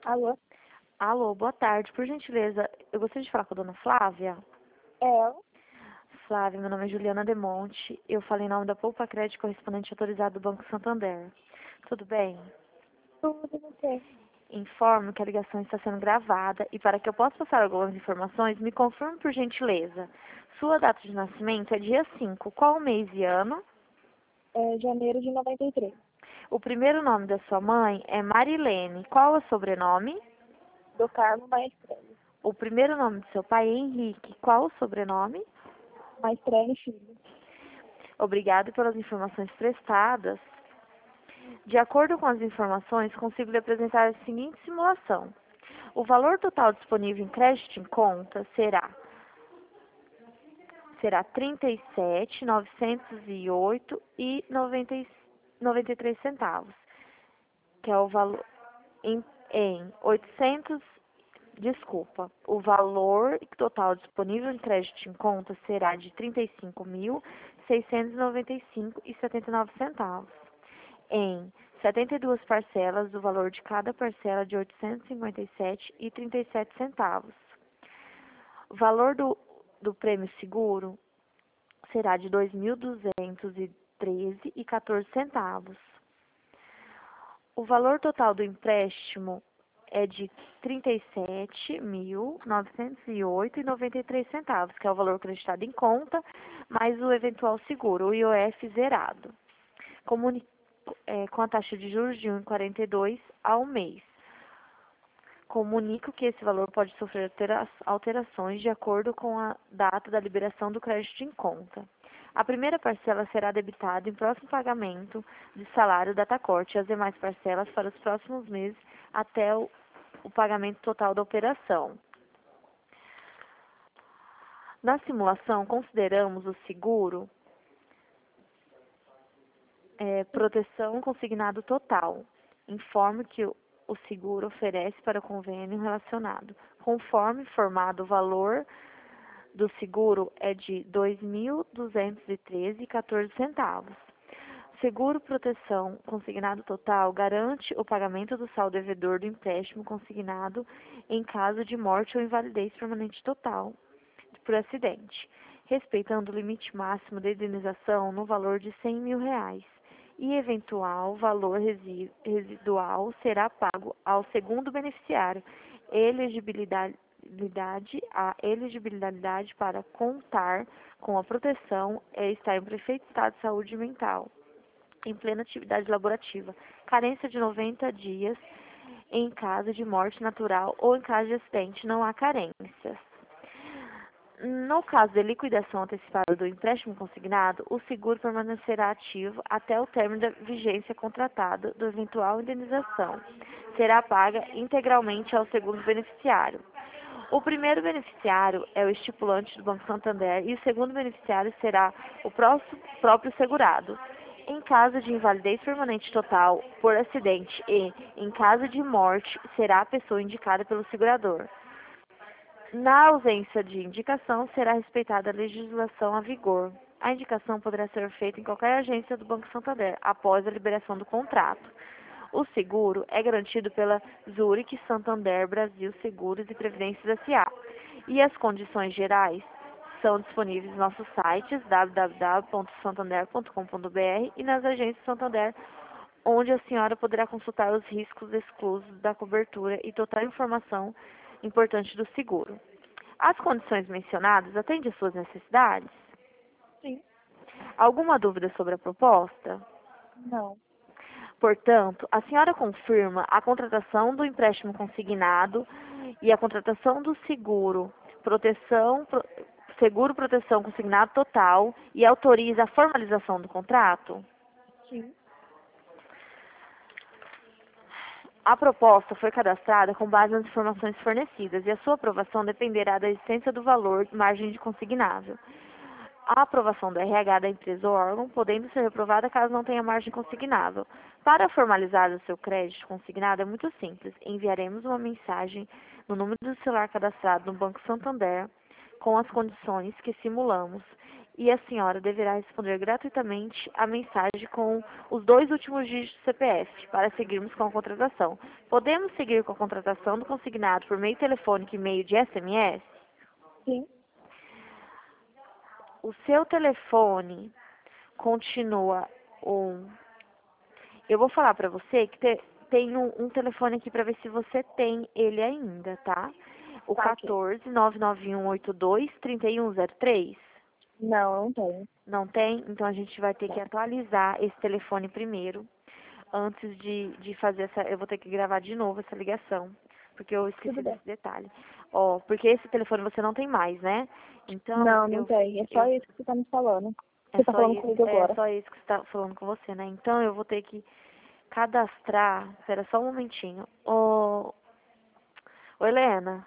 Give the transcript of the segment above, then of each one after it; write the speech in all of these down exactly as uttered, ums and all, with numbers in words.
Alô? Alô, boa tarde. Por gentileza, eu gostaria de falar com a dona Flávia. É ela? Flávia, meu nome é Juliana Demonte. Eu falei em nome da Poupa Crédito, correspondente autorizado do Banco Santander. Tudo bem? Tudo você. Informo que a ligação está sendo gravada e para que eu possa passar algumas informações, me confirme por gentileza. Sua data de nascimento é dia cinco. Qual o mês e ano? É janeiro de noventa e três. O primeiro nome da sua mãe é Marilene. Qual é o sobrenome? Do Carmo Maestrelli. O primeiro nome do seu pai é Henrique. Qual o sobrenome? Maestrelli Filho. Obrigado pelas informações prestadas. De acordo com as informações, consigo lhe apresentar a seguinte simulação. O valor total disponível em crédito em conta será será trinta e sete mil novecentos e oito e noventa e três centavos, que é o valor em, em oitocentos, desculpa, o valor total disponível em crédito em conta será de trinta e cinco mil seiscentos e noventa e cinco e setenta e nove centavos. Em setenta e duas parcelas, o valor de cada parcela de oitocentos e cinquenta e sete e trinta e sete centavos. O valor do, do prêmio seguro será de dois mil duzentos e treze e quatorze centavos. O valor total do empréstimo é de trinta e sete mil novecentos e oito e noventa e três centavos, que é o valor acreditado em conta, mais o eventual seguro, o I O F zerado. Comuni é, com a taxa de juros de um vírgula quarenta e dois ao mês. Comunico que esse valor pode sofrer altera alterações de acordo com a data da liberação do crédito em conta. A primeira parcela será debitada em próximo pagamento de salário data-corte e as demais parcelas para os próximos meses até o, o pagamento total da operação. Na simulação, consideramos o seguro é, proteção consignado total. Informe que o o seguro oferece para o convênio relacionado. Conforme informado, o valor do seguro é de dois mil duzentos e treze e quatorze centavos. Seguro proteção consignado total garante o pagamento do saldo devedor do empréstimo consignado em caso de morte ou invalidez permanente total por acidente, respeitando o limite máximo de indenização no valor de cem mil reais. E eventual valor residual será pago ao segundo beneficiário. Elegibilidade, a elegibilidade para contar com a proteção é estar em perfeito estado de saúde mental, em plena atividade laborativa, carência de noventa dias em caso de morte natural ou em caso de acidente, não há carências. No caso de liquidação antecipada do empréstimo consignado, o seguro permanecerá ativo até o término da vigência contratada do eventual indenização. Será paga integralmente ao segundo beneficiário. O primeiro beneficiário é o estipulante do Banco Santander e o segundo beneficiário será o próprio segurado. Em caso de invalidez permanente total por acidente e em caso de morte, será a pessoa indicada pelo segurador. Na ausência de indicação, será respeitada a legislação a vigor. A indicação poderá ser feita em qualquer agência do Banco Santander, após a liberação do contrato. O seguro é garantido pela Zurich Santander Brasil Seguros e Previdências S A E as condições gerais são disponíveis nos nossos sites w w w ponto santander ponto com ponto b r e nas agências Santander, onde a senhora poderá consultar os riscos exclusos da cobertura e total informação importante do seguro. As condições mencionadas atendem às suas necessidades? Sim. Alguma dúvida sobre a proposta? Não. Portanto, a senhora confirma a contratação do empréstimo consignado e a contratação do seguro, proteção, pro, seguro proteção consignado total e autoriza a formalização do contrato? Sim. A proposta foi cadastrada com base nas informações fornecidas e a sua aprovação dependerá da existência do valor margem de consignável. A aprovação do R H da empresa ou órgão, podendo ser reprovada caso não tenha margem consignável. Para formalizar o seu crédito consignado é muito simples. Enviaremos uma mensagem no número do celular cadastrado no Banco Santander com as condições que simulamos e a senhora deverá responder gratuitamente a mensagem com os dois últimos dígitos do C P F para seguirmos com a contratação. Podemos seguir com a contratação do consignado por meio telefônico e meio de S M S? Sim. O seu telefone continua um... Eu vou falar pra você que te- tem um, um telefone aqui pra ver se você tem ele ainda, tá? O Tá aqui. quatorze, nove nove um oito dois, trinta e um zero três. Não, eu não tenho. Não tem? Então a gente vai ter que atualizar esse telefone primeiro. Antes de, de fazer essa... Eu vou ter que gravar de novo essa ligação. Porque eu esqueci Tudo bem. desse detalhe. Ó, porque esse telefone você não tem mais, né? Então, Não, não eu... tem. É só eu isso que você tá me falando. é Você tá só falando isso, comigo é agora. só isso que você tá falando com você, né? Então eu vou ter que cadastrar. Espera só um momentinho. Ô, ô Helena.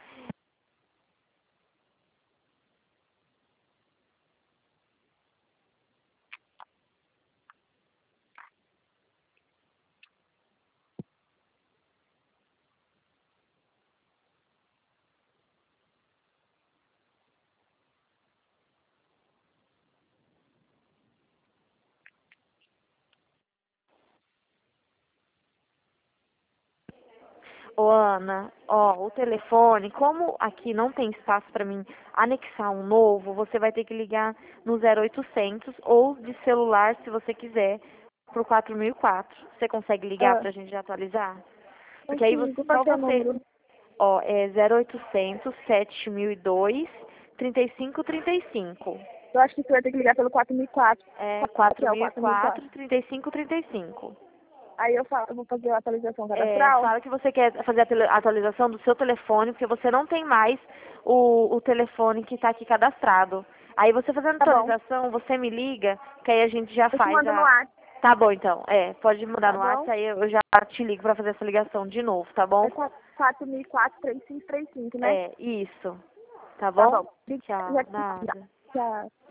Ô Ana, ó, o telefone, como aqui não tem espaço pra mim anexar um novo, você vai ter que ligar no zero oitocentos ou de celular, se você quiser, pro quatro mil e quatro. Você consegue ligar Ah, pra gente atualizar? Porque aí você, consigo. Qual só que é o você, número? ó, é zero oitocentos, sete mil e dois, trinta e cinco trinta e cinco. Eu acho que você vai ter que ligar pelo quatro mil e quatro. É Qual que é o quatro mil e quatro mil e quatro? quatro, trinta e cinco trinta e cinco. Aí eu, falo, eu vou fazer a atualização É, cadastral. fala que você quer fazer a tele- a atualização do seu telefone, porque você não tem mais o, o telefone que está aqui cadastrado. Aí você fazendo a Tá bom. atualização, você me liga, que aí a gente já Eu te faz mando no a... ar. Tá bom, então. É, pode mandar Tá no bom? WhatsApp, aí eu já te ligo pra fazer essa ligação de novo, tá É bom? quatro mil e quatro, três cinco três cinco, né? É, isso. Tá Tá bom? bom. Obrigada, Tchau, já te mando. nada. Tchau.